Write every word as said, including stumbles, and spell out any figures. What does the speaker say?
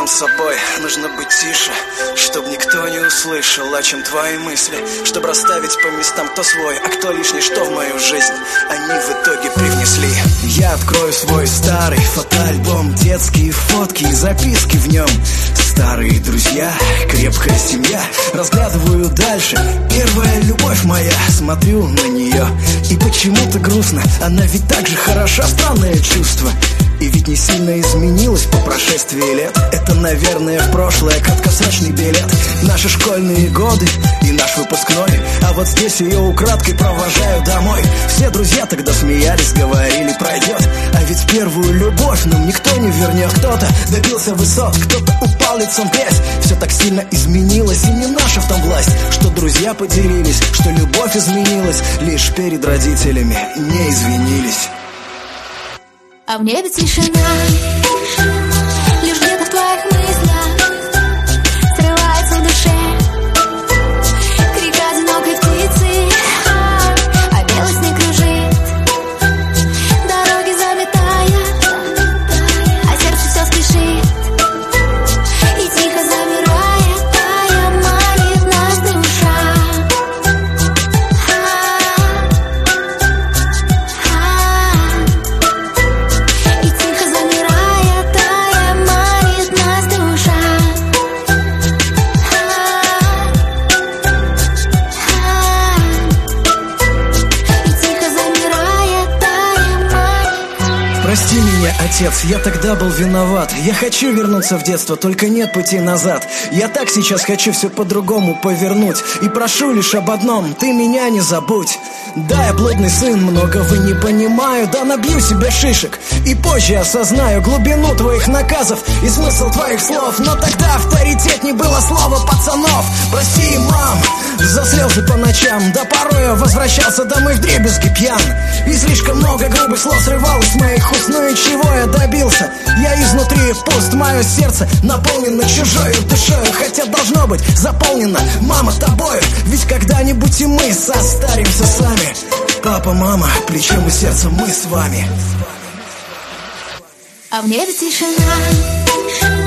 сам собой, нужно быть тише, чтоб никто не услышал, о чем твои мысли, чтобы расставить по местам, кто свой, а кто лишний, что в мою жизнь они в итоге привнесли. Я открою свой старый фотоальбом, детские фотки и записки в нем. Старые друзья, крепкая семья, разглядываю дальше. Первая любовь моя, смотрю на нее, и почему-то грустно, она ведь так же хороша, странное чувство. И ведь не сильно изменилась по прошествии лет. Это, наверное, в прошлое краткосрочный билет. Наши школьные годы и наш выпускной, а вот здесь ее украдкой провожаю домой. Все друзья тогда смеялись, говорили, пройдет. А ведь первую любовь нам никто не вернет. Кто-то добился высот, кто-то упал лицом в грязь. Все так сильно изменилось, и не наша в том власть, что друзья поделились, что любовь изменилась. Лишь перед родителями не извинились. А в небе тишина, лишь где-то в твоих мыслях срывается в душе крик одинокой птицы, а белый снег кружит, дороги заметая, а сердце все спешит, и тихо замирая, тая манит нас душа. Прости меня, отец, я тогда был виноват. Я хочу вернуться в детство, только нет пути назад. Я так сейчас хочу все по-другому повернуть. И прошу лишь об одном, ты меня не забудь. Да, я блудный сын, многого не понимаю. Да, набью себе шишек и позже осознаю глубину твоих наказов и смысл твоих слов. Но тогда авторитетней было слово пацанов. Прости, мам, за слезы по ночам. Да порой я возвращался домой вдребезги пьян, и слишком много грубых слов срывалось с моих уст. Ну и чего я добился? Я изнутри пуст, мое сердце наполнено чужой душой, хотя должно быть заполнено, мама, тобою. Ведь когда-нибудь и мы состаримся сами. Папа, мама, плечом и сердцем мы с вами. А в небе тишина,